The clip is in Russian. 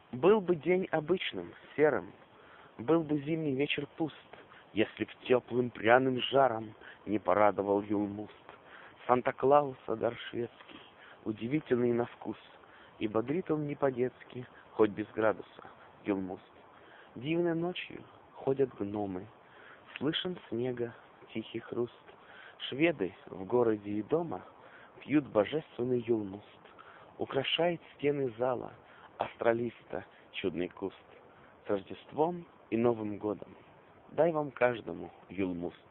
Был бы день обычным, серым, был бы зимний вечер пуст, если б теплым пряным жаром не порадовал Юлмуст. Санта-Клауса дар шведский, удивительный на вкус, и бодрит он не по-детски, хоть без градуса, Юлмуст. Дивной ночью ходят гномы, слышен снега тихий хруст. Шведы в городе и дома пьют божественный Юлмуст. Украшает стены зала астролиста чудный куст. С Рождеством и Новым годом! Дай вам каждому Юлмуст.